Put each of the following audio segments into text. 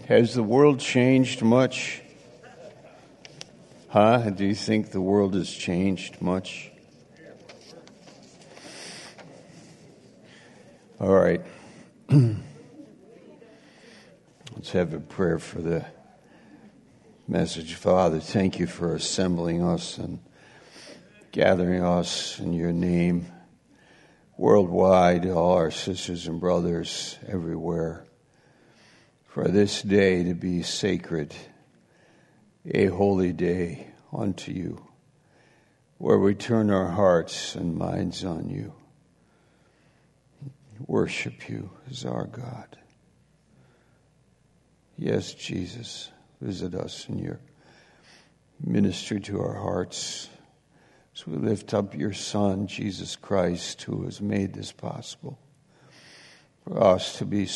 Has the world changed much? Do you think the world has changed much? All right. Let's have a prayer for the message. Father, thank you for assembling us and gathering us in your name worldwide, all our sisters and brothers everywhere, for this day to be sacred, a holy day unto you, where we turn our hearts and minds on you, worship you as our God. Yes, Jesus, visit us in your ministry to our hearts. So we lift up your Son, Jesus Christ, who has made this possible for us to be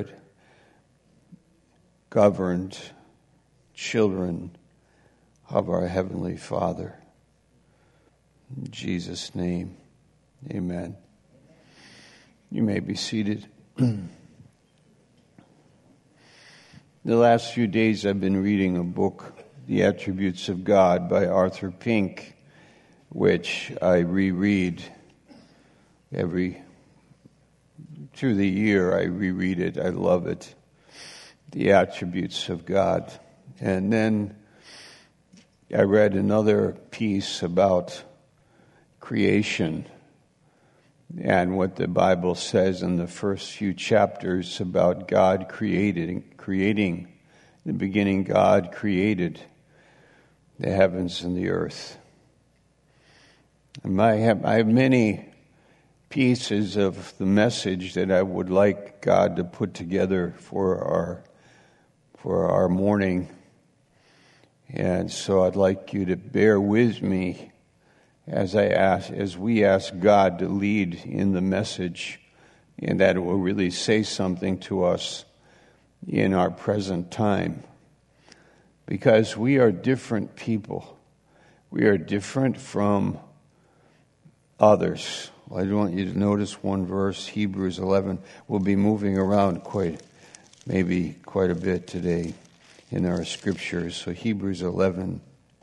Spirit-governed children of our Heavenly Father. In Jesus' name, amen. You may be seated. The last few days I've been reading a book, The Attributes of God by Arthur Pink, which I reread through the year. I reread it. I love it. The Attributes of God. And then I read another piece about creation and what the Bible says in the first few chapters about God creating. In the beginning, God created the heavens and the earth. And I have many pieces of the message that I would like God to put together for our morning. And so I'd like you to bear with me as we ask God to lead in the message, and that it will really say something to us in our present time. Because we are different people. We are different from others. I want you to notice one verse, Hebrews 11. We'll be moving around quite a bit today in our scriptures. So Hebrews 11,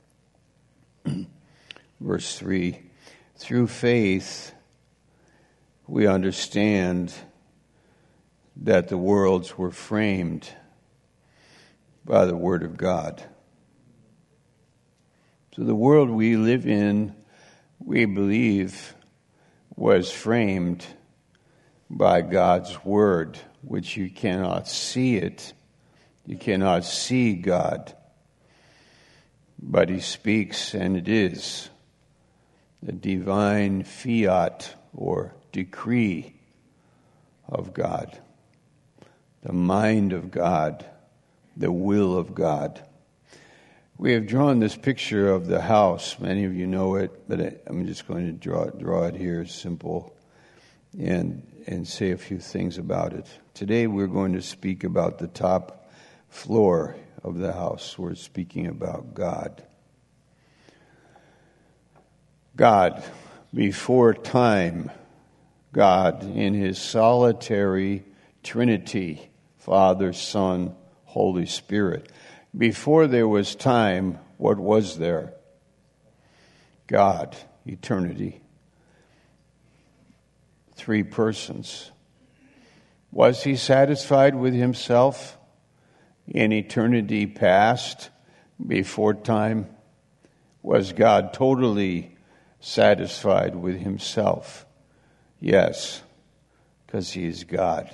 verse 3. Through faith, we understand that the worlds were framed by the Word of God. So the world we live in, we believe, was framed by God's Word, which you cannot see it. You cannot see God, but He speaks, and it is the divine fiat or decree of God, the mind of God, the will of God. We have drawn this picture of the house. Many of you know it, but I'm just going to draw it here, simple, and say a few things about it. Today we're going to speak about the top floor of the house. We're speaking about God. God, before time, God in His solitary Trinity, Father, Son, Holy Spirit. Before there was time, what was there? God, eternity. Three persons. Was He satisfied with Himself in eternity past, before time? Was God totally satisfied with Himself? Yes, because He is God.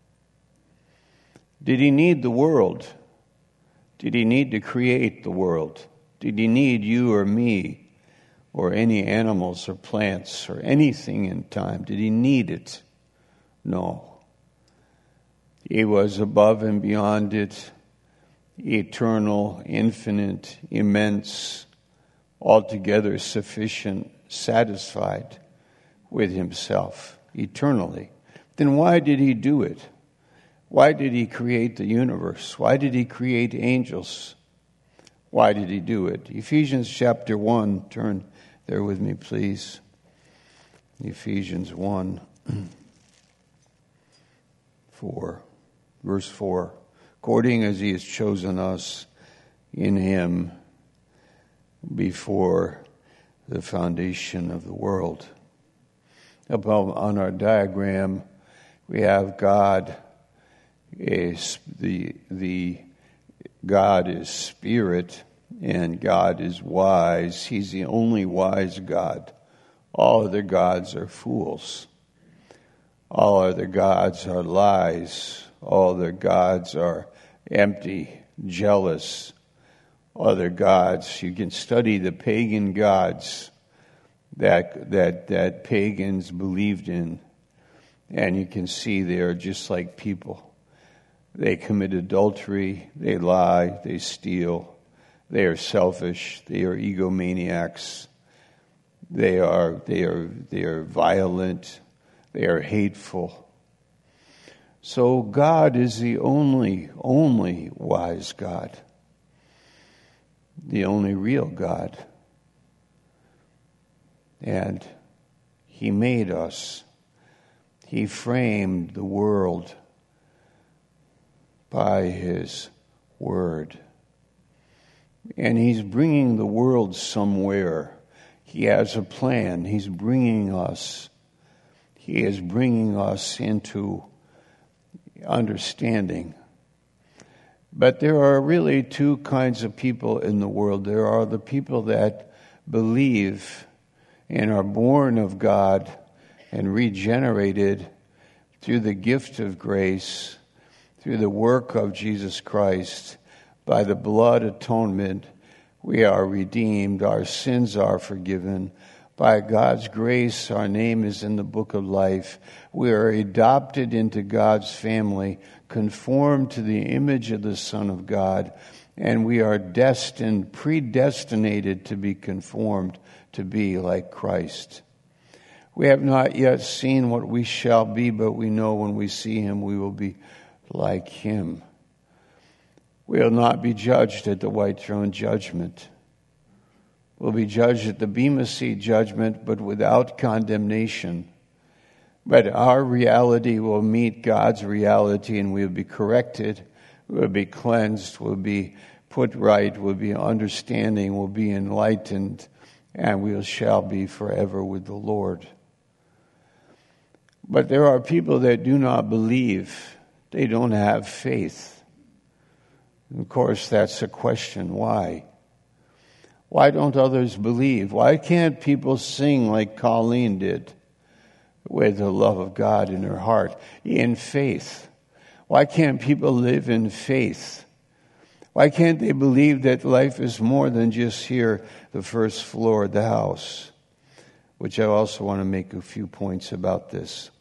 Did He need the world? Did He need to create the world? Did He need you or me or any animals or plants or anything in time? Did He need it? No. He was above and beyond it, eternal, infinite, immense, altogether sufficient, satisfied with Himself eternally. Then why did He do it? Why did He create the universe? Why did He create angels? Why did He do it? Ephesians chapter 1, turn there with me, please. Ephesians 1, 4, verse 4. according as he has chosen us in him before the foundation of the world. Up on our diagram, we have God is the God is spirit, and God is wise. He's the only wise God. All other gods are fools. All other gods are lies. All other gods are empty, jealous. Other gods, you can study the pagan gods that pagans believed in, and you can see they are just like people. They commit adultery, they lie, they steal, they are selfish, they are egomaniacs, they are violent, they are hateful. So God is the only wise God, the only real God. And he made us. He framed the world by his word. And he's bringing the world somewhere. He has a plan. He is bringing us into understanding. But there are really two kinds of people in the world. There are the people that believe and are born of God and regenerated through the gift of grace, through the work of Jesus Christ. By the blood atonement, we are redeemed. Our sins are forgiven. By God's grace, our name is in the book of life. We are adopted into God's family, conformed to the image of the Son of God, and we are predestinated to be conformed to be like Christ. We have not yet seen what we shall be, but we know when we see him, we will be like him. We will not be judged at the white throne judgment. We'll be judged at the Bema Seat judgment, but without condemnation. But our reality will meet God's reality, and we'll be corrected, we'll be cleansed, we'll be put right, we'll be understanding, we'll be enlightened, and we shall be forever with the Lord. But there are people that do not believe. They don't have faith. And of course, that's a question. Why? Why don't others believe? Why can't people sing like Colleen did with the love of God in her heart, in faith? Why can't people live in faith? Why can't they believe that life is more than just here, the first floor of the house? Which I also want to make a few points about this.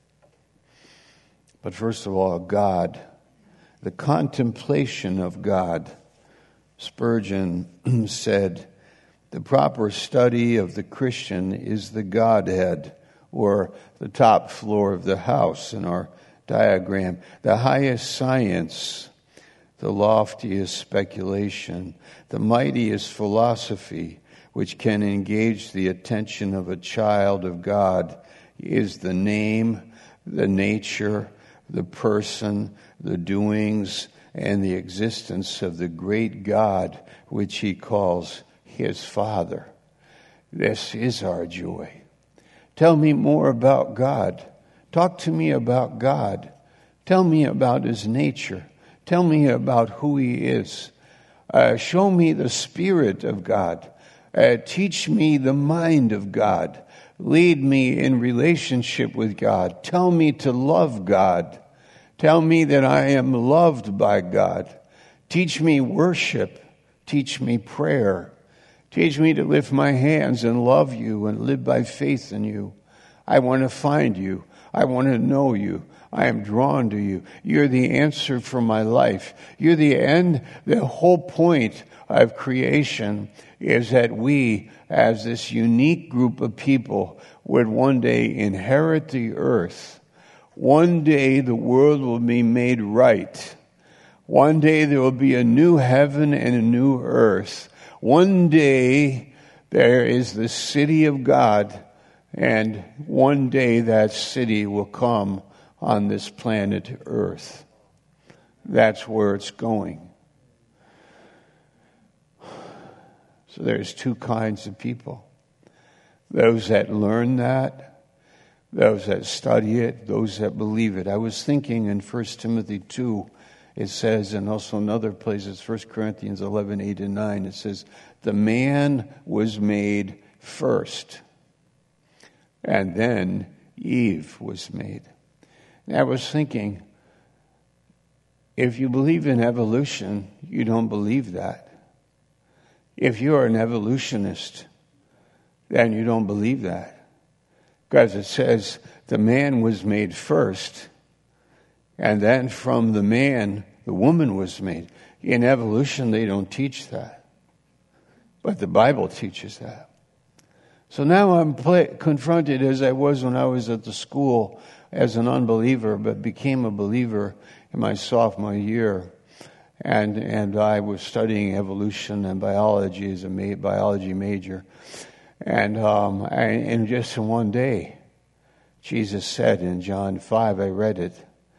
But first of all, God, the contemplation of God. Spurgeon said, the proper study of the Christian is the Godhead, or the top floor of the house in our diagram. The highest science, the loftiest speculation, the mightiest philosophy, which can engage the attention of a child of God, is the name, the nature, the person, the doings, and the existence of the great God, which he calls his Father. This is our joy. Tell me more about God. Talk to me about God. Tell me about his nature. Tell me about who he is. Show me the Spirit of God. Teach me the mind of God. Lead me in relationship with God. Tell me to love God. Tell me that I am loved by God. Teach me worship. Teach me prayer. Teach me to lift my hands and love you and live by faith in you. I want to find you. I want to know you. I am drawn to you. You're the answer for my life. You're the end. The whole point of creation is that we, as this unique group of people, would one day inherit the earth. One day the world will be made right. One day there will be a new heaven and a new earth. One day there is the city of God, and one day that city will come on this planet Earth. That's where it's going. So there's two kinds of people. Those that learn that, those that study it, those that believe it. I was thinking in 1 Timothy 2, it says, and also in other places, 1 Corinthians 11, 8 and 9, it says, the man was made first, and then Eve was made. And I was thinking, if you believe in evolution, you don't believe that. If you're an evolutionist, then you don't believe that. Because it says the man was made first, and then from the man, the woman was made. In evolution, they don't teach that. But the Bible teaches that. So now I'm confronted, as I was when I was at the school as an unbeliever, but became a believer in my sophomore year. And I was studying evolution and biology as a biology major. And just in one day, Jesus said in John 5, I read it,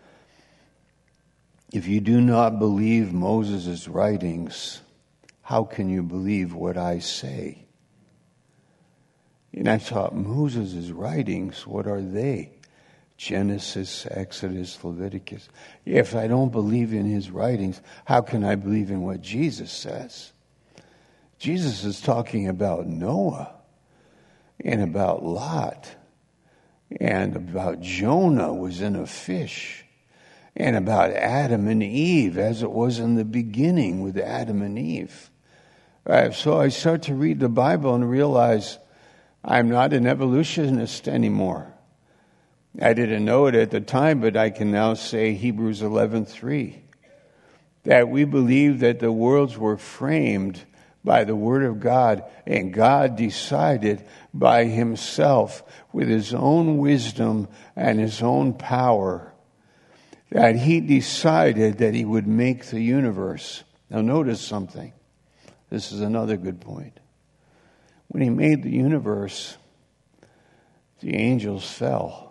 if you do not believe Moses' writings, how can you believe what I say? And I thought, Moses' writings, what are they? Genesis, Exodus, Leviticus. If I don't believe in his writings, how can I believe in what Jesus says? Jesus is talking about Noah and about Lot and about Jonah was in a fish and about Adam and Eve as it was in the beginning with Adam and Eve. So I start to read the Bible and realize I'm not an evolutionist anymore. I didn't know it at the time, but I can now say Hebrews 11:3, that we believe that the worlds were framed by the Word of God, and God decided by himself with his own wisdom and his own power that he decided that he would make the universe. Now notice something. This is another good point. When he made the universe, the angels fell.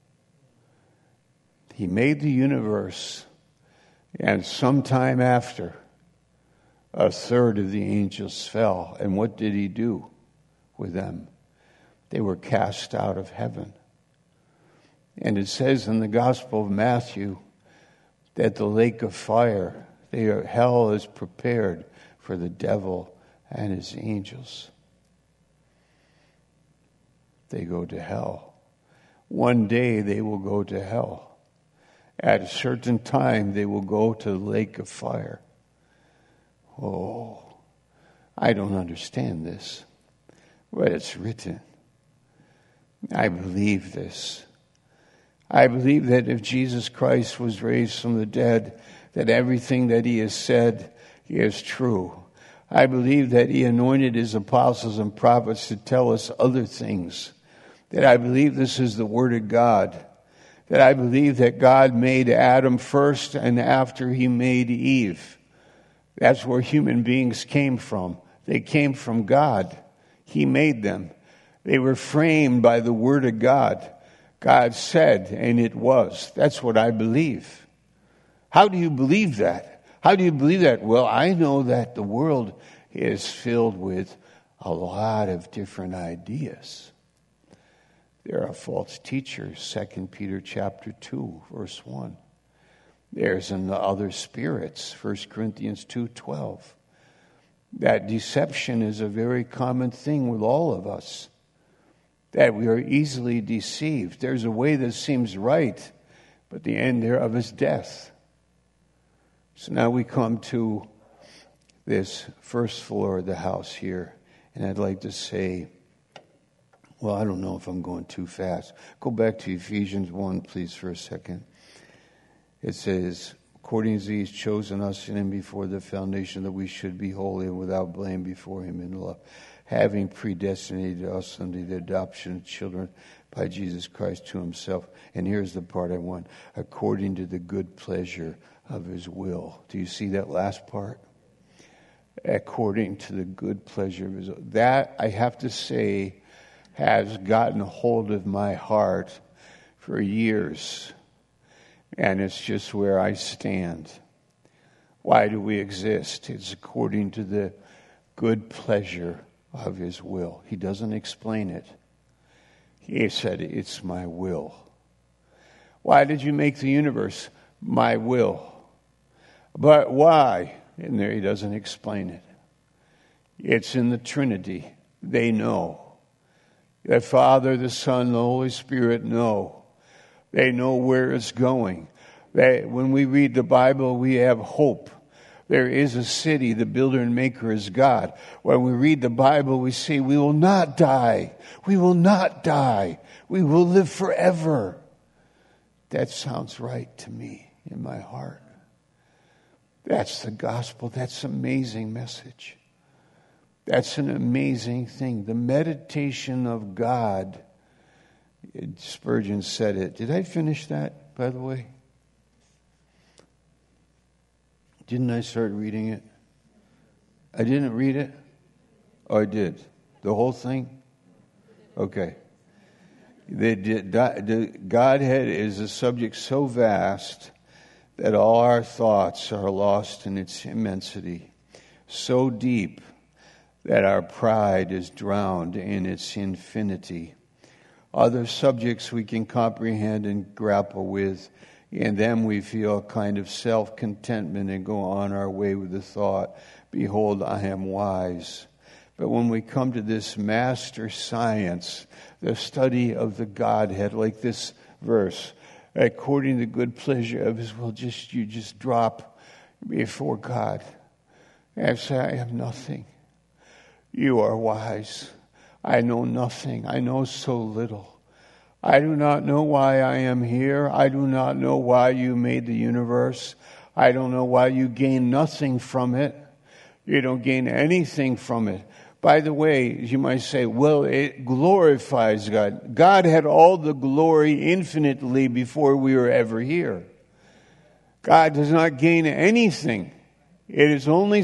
He made the universe, and sometime after, a third of the angels fell. And what did he do with them? They were cast out of heaven. And it says in the Gospel of Matthew that the lake of fire, hell is prepared for the devil and his angels. They go to hell. One day they will go to hell. At a certain time, they will go to the lake of fire. Oh, I don't understand this, but it's written. I believe this. I believe that if Jesus Christ was raised from the dead, that everything that he has said is true. I believe that he anointed his apostles and prophets to tell us other things. That I believe this is the Word of God. That I believe that God made Adam first and after he made Eve. That's where human beings came from. They came from God. He made them. They were framed by the Word of God. God said, and it was. That's what I believe. How do you believe that? How do you believe that? Well, I know that the world is filled with a lot of different ideas. There are false teachers, 2 Peter chapter 2, verse 1. There's in the other spirits, 1 Corinthians 2:12. That deception is a very common thing with all of us. That we are easily deceived. There's a way that seems right, but the end thereof is death. So now we come to this first floor of the house here, and I'd like to say, well, I don't know if I'm going too fast. Go back to Ephesians 1, please, for a second. It says, according as he's chosen us in him before the foundation, that we should be holy and without blame before him in love, having predestinated us unto the adoption of children by Jesus Christ to himself. And here's the part I want, according to the good pleasure of his will. Do you see that last part? According to the good pleasure of his will. That, I have to say, has gotten a hold of my heart for years. And it's just where I stand. Why do we exist? It's according to the good pleasure of his will. He doesn't explain it. He said, it's my will. Why did you make the universe? My will. But why? And there he doesn't explain it. It's in the Trinity. They know. The Father, the Son, the Holy Spirit know. They know where it's going. When we read the Bible, we have hope. There is a city, the builder and maker is God. When we read the Bible, we see we will not die. We will not die. We will live forever. That sounds right to me in my heart. That's the gospel. That's an amazing message. That's an amazing thing. The meditation of God. Spurgeon said it. Did I finish that, by the way? Didn't I start reading it? I didn't read it? Oh, I did. The whole thing? Okay. The Godhead is a subject so vast that all our thoughts are lost in its immensity, so deep that our pride is drowned in its infinity. Other subjects we can comprehend and grapple with. In them we feel a kind of self-contentment and go on our way with the thought, behold, I am wise. But when we come to this master science, the study of the Godhead, like this verse, according to the good pleasure of his will, you just drop before God and say, I am nothing. You are wise. I know nothing. I know so little. I do not know why I am here. I do not know why you made the universe. I don't know why you gain nothing from it. You don't gain anything from it. By the way, you might say, well, it glorifies God. God had all the glory infinitely before we were ever here. God does not gain anything. It is only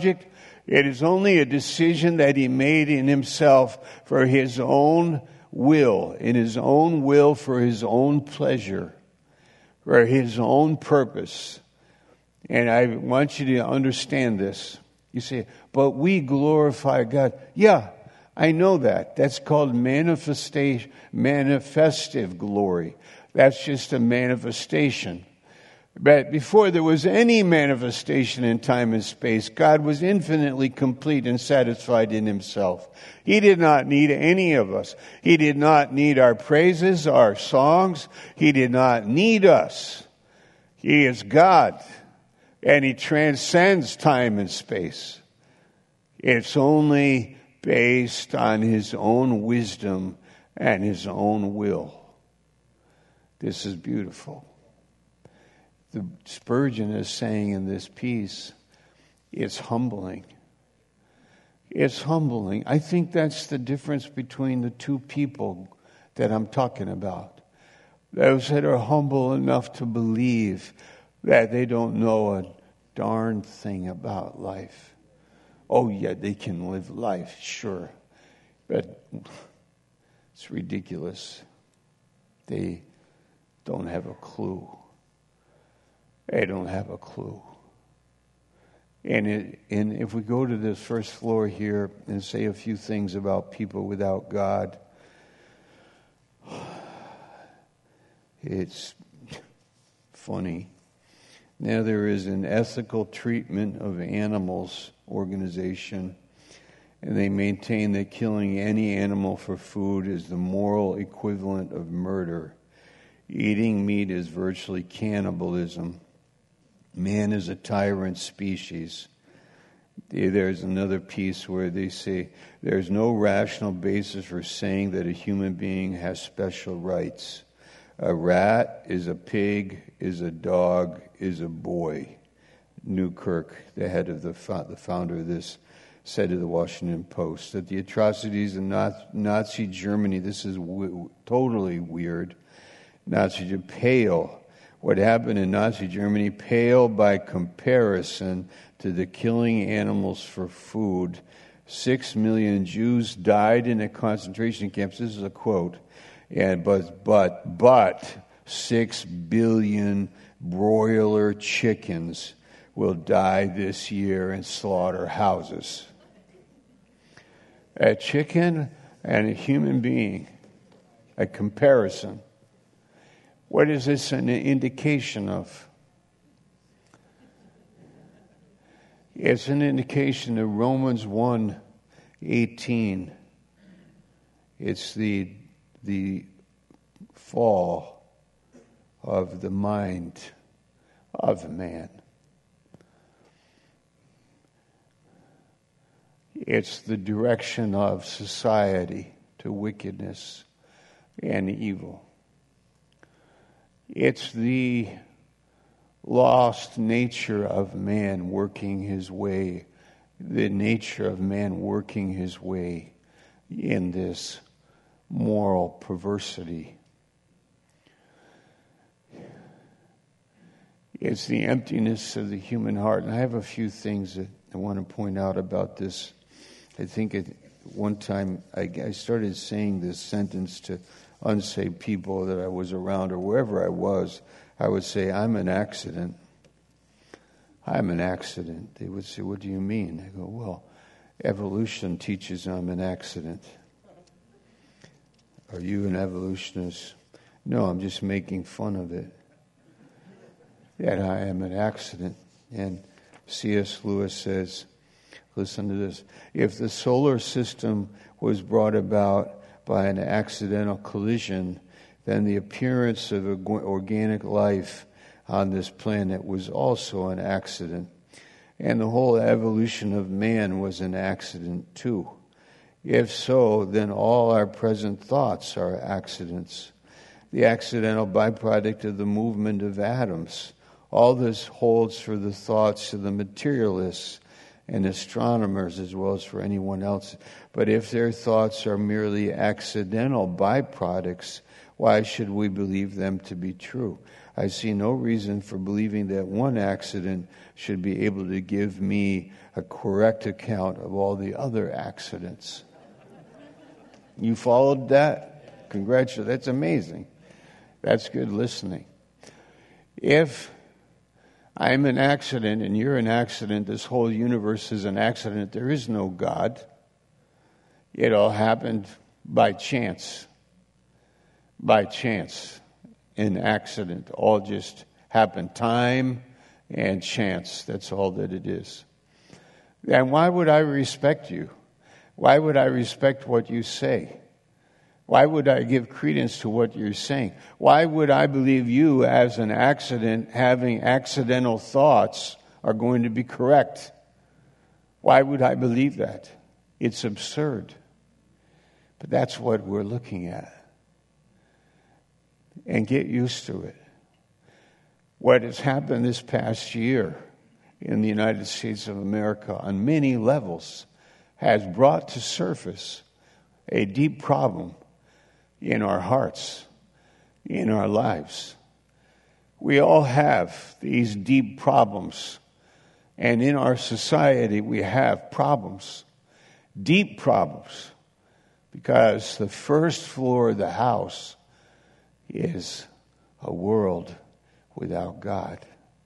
a decision that he made in himself for his own will, in his own will, for his own pleasure, for his own purpose. And I want you to understand this. You say, but we glorify God. Yeah, I know that. That's called manifestive glory. That's just a manifestation. But before there was any manifestation in time and space, God was infinitely complete and satisfied in himself. He did not need any of us. He did not need our praises, our songs. He did not need us. He is God, and he transcends time and space. It's only based on his own wisdom and his own will. This is beautiful. The Spurgeon is saying in this piece, it's humbling. It's humbling. I think that's the difference between the two people that I'm talking about. Those that are humble enough to believe that they don't know a darn thing about life. Oh, yeah, they can live life, sure. But it's ridiculous. They don't have a clue. They don't have a clue. And if we go to this first floor here and say a few things about people without God, it's funny. Now there is an ethical treatment of animals organization, and they maintain that killing any animal for food is the moral equivalent of murder. Eating meat is virtually cannibalism. Man is a tyrant species. There's another piece where they say there's no rational basis for saying that a human being has special rights. A rat is a pig, is a dog, is a boy. Newkirk, the head of the founder of this, said to the Washington Post that the atrocities in Nazi Germany, this is totally weird, Nazi pale. What happened in Nazi Germany pale by comparison to the killing animals for food. 6 million Jews died in the concentration camps. This is a quote. But 6 billion broiler chickens will die this year in slaughterhouses. A chicken and a human being, a comparison. What is this an indication of? It's an indication of Romans 1:18. It's the fall of the mind of man. It's the direction of society to wickedness and evil. It's the lost nature of man working his way, the nature of man working his way in this moral perversity. It's the emptiness of the human heart. And I have a few things that I want to point out about this. I think at one time I started saying this sentence to unsaved people that I was around or wherever I was. I would say, I'm an accident. I'm an accident. They would say, what do you mean? I go, well, evolution teaches I'm an accident. Are you an evolutionist? No, I'm just making fun of it. That I am an accident. And C.S. Lewis says, listen to this, if the solar system was brought about by an accidental collision, then the appearance of organic life on this planet was also an accident. And the whole evolution of man was an accident too. If so, then all our present thoughts are accidents. The accidental byproduct of the movement of atoms. All this holds for the thoughts of the materialists and astronomers as well as for anyone else. But if their thoughts are merely accidental byproducts, why should we believe them to be true? I see no reason for believing that one accident should be able to give me a correct account of all the other accidents. You followed that? Congratulations. That's amazing. That's good listening. If I'm an accident and you're an accident, this whole universe is an accident, there is no God. It all happened by chance. By chance. An accident. All just happened. Time and chance. That's all that it is. And why would I respect you? Why would I respect what you say? Why would I give credence to what you're saying? Why would I believe you as an accident having accidental thoughts are going to be correct? Why would I believe that? It's absurd. But that's what we're looking at. And get used to it. What has happened this past year in the United States of America on many levels has brought to surface a deep problem in our hearts, in our lives. We all have these deep problems. And in our society, we have problems, deep problems, because the first floor of the house is a world without God.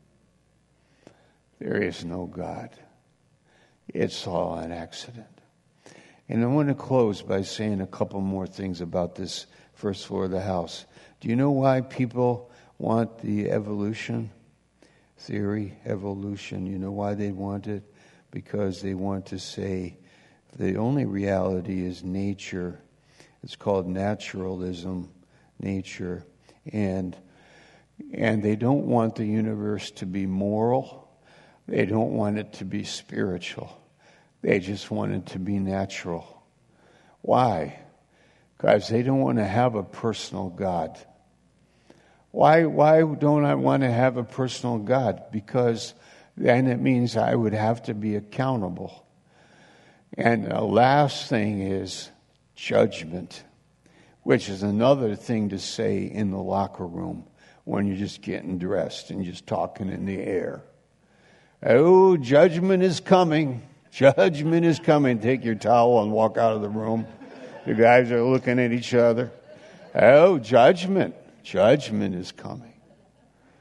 There is no God. It's all an accident. And I want to close by saying a couple more things about this first floor of the house. Do you know why people want the evolution theory, evolution? You know why they want it? Because they want to say the only reality is nature. It's called naturalism, nature. And they don't want the universe to be moral. They don't want it to be spiritual. They just want it to be natural. Why? Because they don't want to have a personal God. Why don't I want to have a personal God? Because then it means I would have to be accountable. And the last thing is judgment, which is another thing to say in the locker room when you're just getting dressed and just talking in the air. Oh, judgment is coming. Judgment is coming. Take your towel and walk out of the room. The guys are looking at each other. Oh, judgment. Judgment is coming.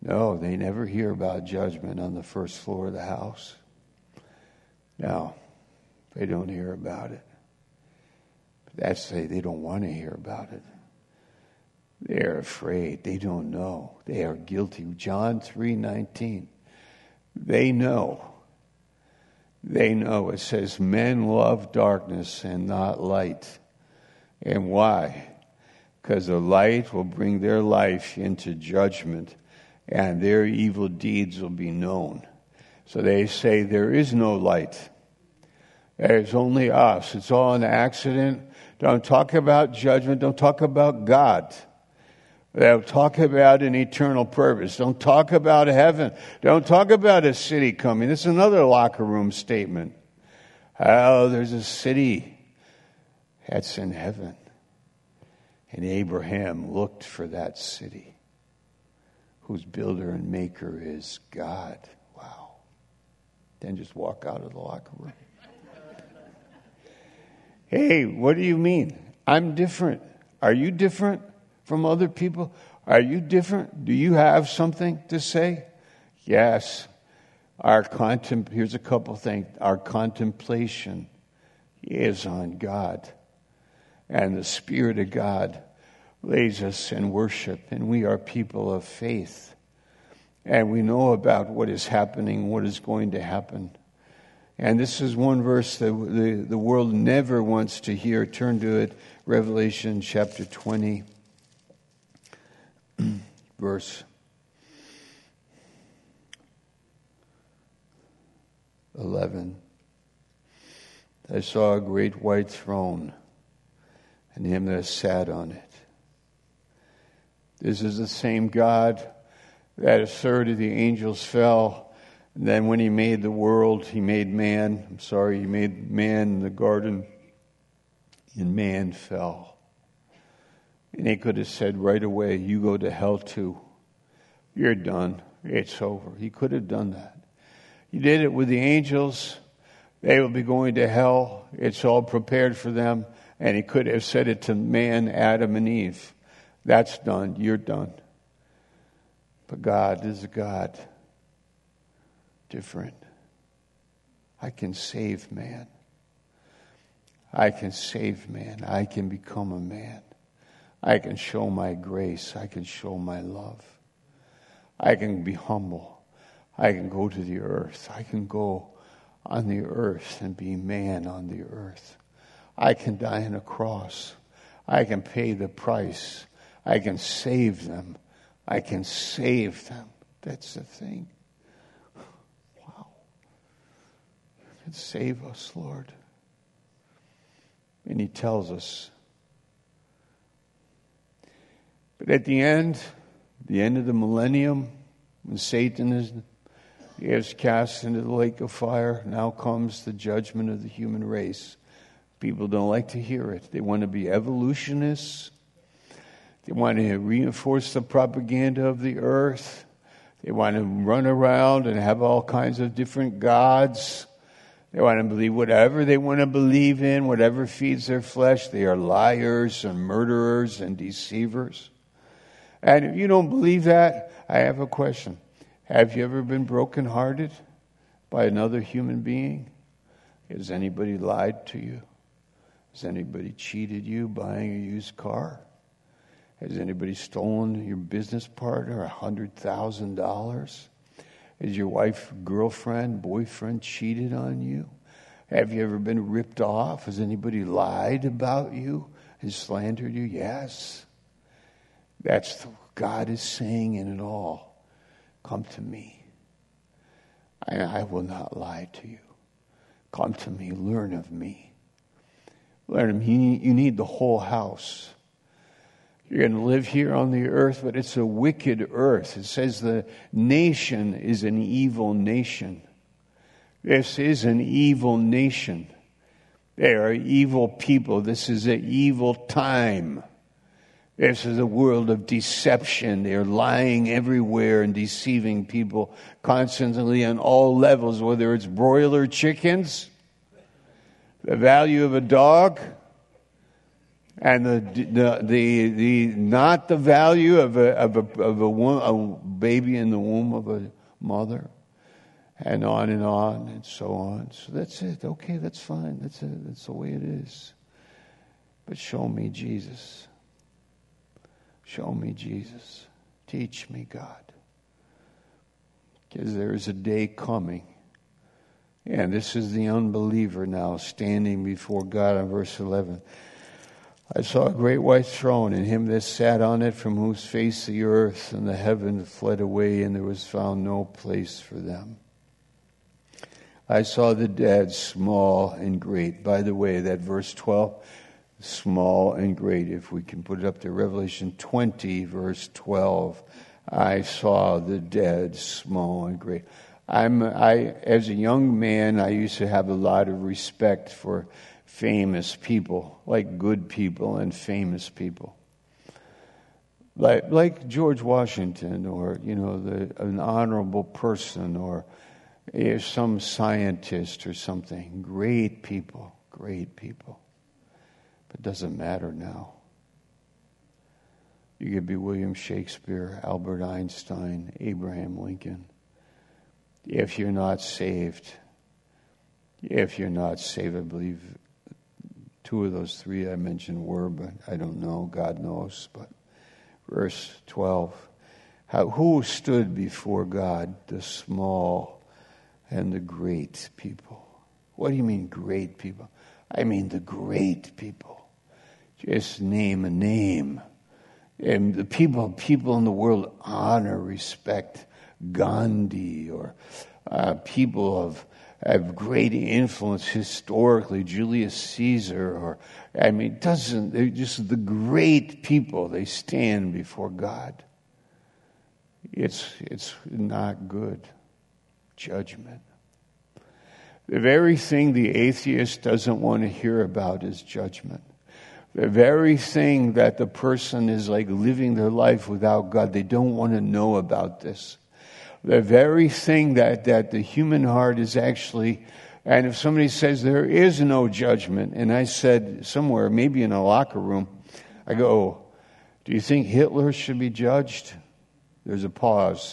No, they never hear about judgment on the first floor of the house. No, they don't hear about it. That's they don't want to hear about it. They're afraid. They don't know. They are guilty. John 3:19. They know. They know. It says, men love darkness and not light. And why? Because the light will bring their life into judgment, and their evil deeds will be known. So they say there is no light. There's only us. It's all an accident. Don't talk about judgment. Don't talk about God. They'll talk about an eternal purpose. Don't talk about heaven. Don't talk about a city coming. This is another locker room statement. Oh, there's a city that's in heaven. And Abraham looked for that city, whose builder and maker is God. Wow. Then just walk out of the locker room. Hey, what do you mean? I'm different. Are you different from other people? Are you different? Do you have something to say? Yes. Here's a couple things. Our contemplation is on God. And the Spirit of God leads us in worship. And we are people of faith. And we know about what is happening, what is going to happen. And this is one verse that the world never wants to hear. Turn to it, Revelation chapter 20, verse 11. I saw a great white throne, and him that sat on it. This is the same God that a third of the angels fell. And then when he made the world, he made man. He made man in the garden, and man fell. And he could have said right away, you go to hell too. You're done. It's over. He could have done that. He did it with the angels. They will be going to hell. It's all prepared for them. And he could have said it to man, Adam and Eve. That's done. You're done. But God is a God different. I can save man. I can save man. I can become a man. I can show my grace. I can show my love. I can be humble. I can go to the earth. I can go on the earth and be man on the earth. I can die on a cross. I can pay the price. I can save them. I can save them. That's the thing. Wow. You can save us, Lord. And he tells us. But at the end of the millennium, when Satan is cast into the lake of fire, now comes the judgment of the human race. People don't like to hear it. They want to be evolutionists. They want to reinforce the propaganda of the earth. They want to run around and have all kinds of different gods. They want to believe whatever they want to believe in, whatever feeds their flesh. They are liars and murderers and deceivers. And if you don't believe that, I have a question. Have you ever been brokenhearted by another human being? Has anybody lied to you? Has anybody cheated you buying a used car? Has anybody stolen your business partner $100,000? Has your wife, girlfriend, boyfriend cheated on you? Have you ever been ripped off? Has anybody lied about you and slandered you? Yes. That's what God is saying in it all. Come to me. I will not lie to you. Come to me. Learn of me. Learn of me. You need the whole house. You're going to live here on the earth, but it's a wicked earth. It says the nation is an evil nation. This is an evil nation. They are evil people. This is an evil time. This is a world of deception. They're lying everywhere and deceiving people constantly on all levels, whether it's broiler chickens, the value of a dog, And the not the value of a baby in the womb of a mother, and on and so on. So that's it. Okay, that's fine. That's it. That's the way it is. But show me Jesus. Show me Jesus. Teach me, God. Because there is a day coming. And this is the unbeliever now standing before God in verse 11. I saw a great white throne, and him that sat on it, from whose face the earth and the heaven fled away, and there was found no place for them. I saw the dead, small and great. By the way, that verse 12, small and great, if we can put it up to Revelation 20, verse 12. I saw the dead, small and great. As a young man, I used to have a lot of respect for famous people, like good people and famous people, like George Washington, or an honorable person, or some scientist or something. Great people, but it doesn't matter now. You could be William Shakespeare, Albert Einstein, Abraham Lincoln. If you're not saved, I believe two of those three I mentioned were, but I don't know. God knows. But verse 12, who stood before God, the small and the great people? What do you mean great people? I mean the great people. Just name a name. And the people in the world honor, respect. Gandhi, or people of great influence historically, Julius Caesar, they're just the great people. They stand before God. It's not good. Judgment. The very thing the atheist doesn't want to hear about is judgment. The very thing that the person is like living their life without God, they don't want to know about this. The very thing that the human heart is actually, and if somebody says there is no judgment, and I said somewhere, maybe in a locker room, I go, do you think Hitler should be judged? There's a pause.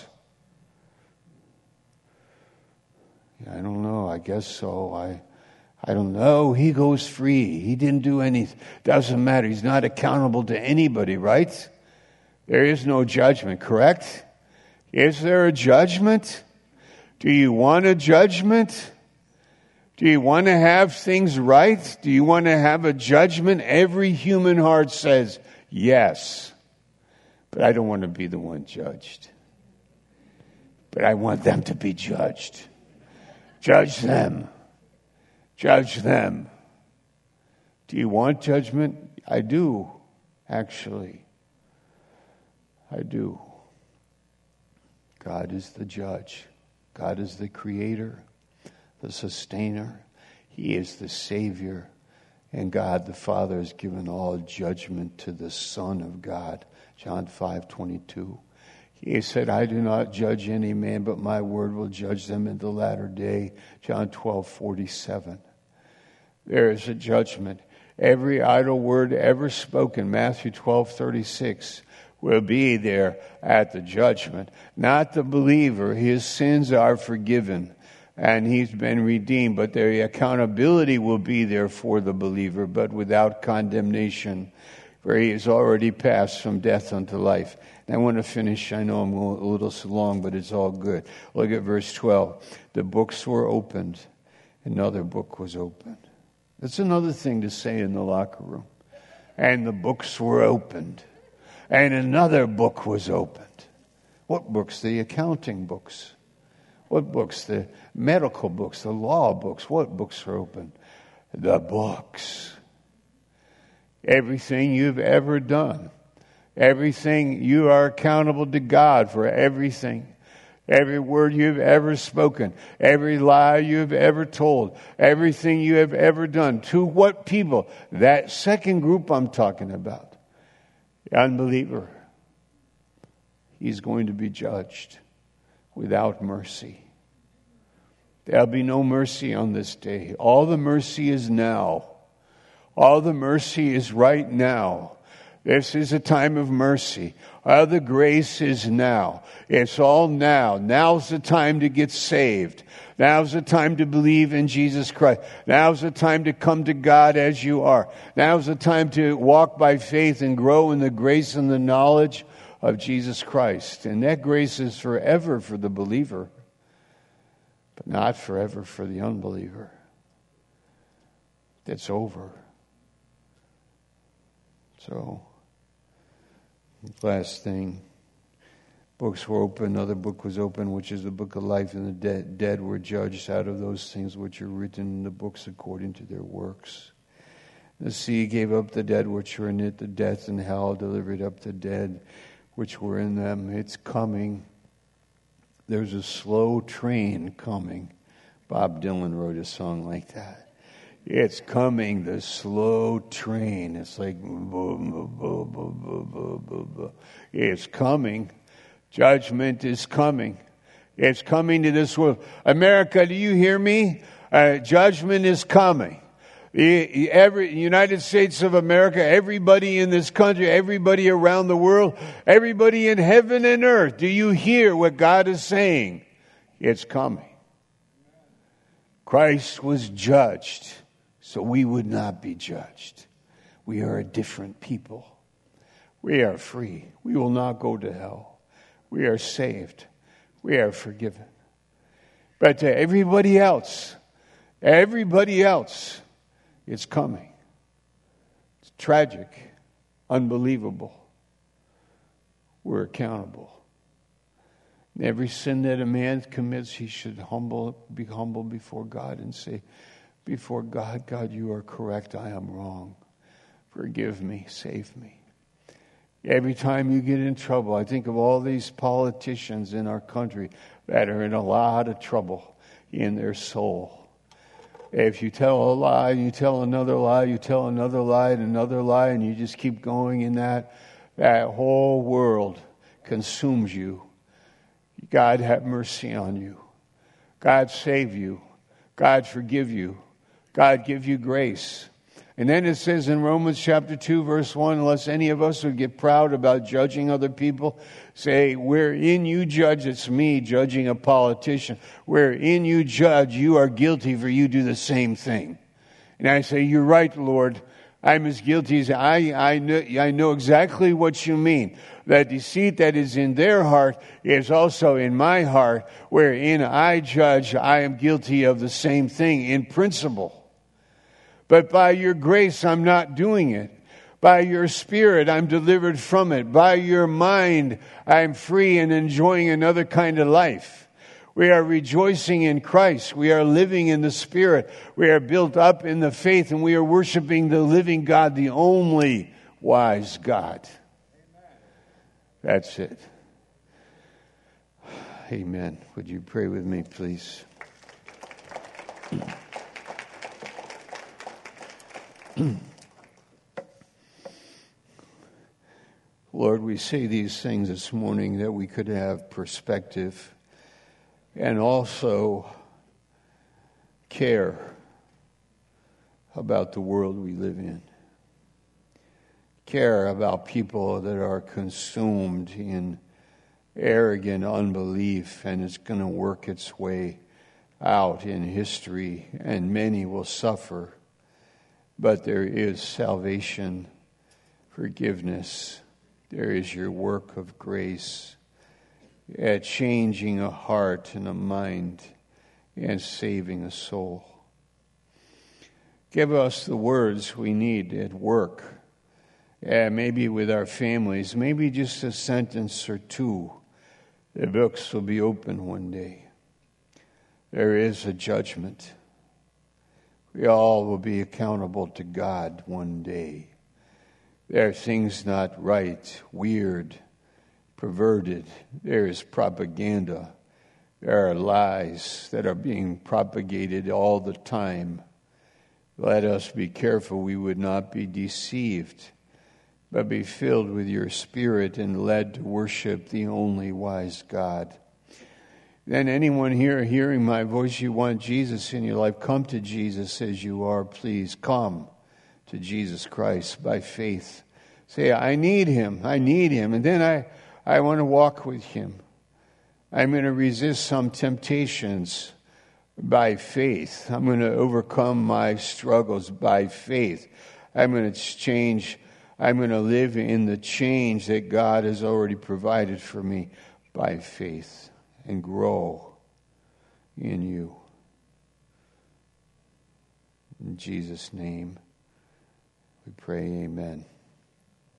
I don't know, I guess so. I don't know. He goes free. He didn't do anything. Doesn't matter. He's not accountable to anybody, right? There is no judgment, correct? Is there a judgment? Do you want a judgment? Do you want to have things right? Do you want to have a judgment? Every human heart says yes. But I don't want to be the one judged. But I want them to be judged. Judge them. Judge them. Do you want judgment? I do, actually. I do. God is the judge. God is the creator, the sustainer. He is the Savior. And God the Father has given all judgment to the Son of God. John 5:22. He said, I do not judge any man, but my word will judge them in the latter day. John 12:47. There is a judgment. Every idle word ever spoken, Matthew 12:36, will be there at the judgment. Not the believer. His sins are forgiven and he's been redeemed, but the accountability will be there for the believer, but without condemnation, for he has already passed from death unto life. And I want to finish. I know I'm going a little so long, but it's all good. Look at verse 12. The books were opened. Another book was opened. That's another thing to say in the locker room. And the books were opened. And another book was opened. What books? The accounting books. What books? The medical books, the law books. What books are open? The books. Everything you've ever done. Everything, you are accountable to God for everything. Every word you've ever spoken. Every lie you've ever told. Everything you have ever done. To what people? That second group I'm talking about. The unbeliever. He's going to be judged without mercy. There'll be no mercy on this day. All the mercy is now. All the mercy is right now. This is a time of mercy. All the grace is now. It's all now. Now's the time to get saved. Now's the time to believe in Jesus Christ. Now's the time to come to God as you are. Now's the time to walk by faith and grow in the grace and the knowledge of Jesus Christ. And that grace is forever for the believer, but not forever for the unbeliever. It's over. So, last thing. Books were open. Another book was open, which is the book of life, and the dead were judged out of those things which are written in the books according to their works. The sea gave up the dead which were in it. The death and hell delivered up the dead which were in them. It's coming. There's a slow train coming. Bob Dylan wrote a song like that. It's coming, the slow train. It's like, it's coming. Judgment is coming. It's coming to this world. America, do you hear me? Judgment is coming. Every United States of America, everybody in this country, everybody around the world, everybody in heaven and earth, do you hear what God is saying? It's coming. Christ was judged, so we would not be judged. We are a different people. We are free. We will not go to hell. We are saved. We are forgiven. But to everybody else, it's coming. It's tragic, unbelievable. We're accountable. And every sin that a man commits, he should be humble before God and say, before God, God, you are correct, I am wrong. Forgive me, save me. Every time you get in trouble, I think of all these politicians in our country that are in a lot of trouble in their soul. If you tell a lie, you tell another lie, you tell another lie and another lie, and you just keep going in that whole world consumes you. God have mercy on you. God save you. God forgive you. God give you grace. And then it says in Romans chapter 2, verse 1, unless any of us would get proud about judging other people, say, wherein you judge, it's me judging a politician. Wherein you judge, you are guilty, for you do the same thing. And I say, you're right, Lord. I'm as guilty as I know exactly what you mean. That deceit that is in their heart is also in my heart. Wherein I judge, I am guilty of the same thing in principle. But by your grace, I'm not doing it. By your Spirit, I'm delivered from it. By your mind, I'm free and enjoying another kind of life. We are rejoicing in Christ. We are living in the Spirit. We are built up in the faith, and we are worshiping the living God, the only wise God. That's it. Amen. Would you pray with me, please? Lord, we say these things this morning that we could have perspective and also care about the world we live in. Care about people that are consumed in arrogant unbelief, and it's going to work its way out in history, and many will suffer. But there is salvation, forgiveness. There is your work of grace at changing a heart and a mind and saving a soul. Give us the words we need at work, maybe with our families, maybe just a sentence or two. The books will be open one day. There is a judgment. We all will be accountable to God one day. There are things not right, weird, perverted. There is propaganda. There are lies that are being propagated all the time. Let us be careful we would not be deceived, but be filled with your Spirit and led to worship the only wise God. Then anyone here hearing my voice, you want Jesus in your life, come to Jesus as you are, please. Come to Jesus Christ by faith. Say, I need him. I need him. And then I want to walk with him. I'm going to resist some temptations by faith. I'm going to overcome my struggles by faith. I'm going to live in the change that God has already provided for me by faith and grow in you. In Jesus' name we pray, amen.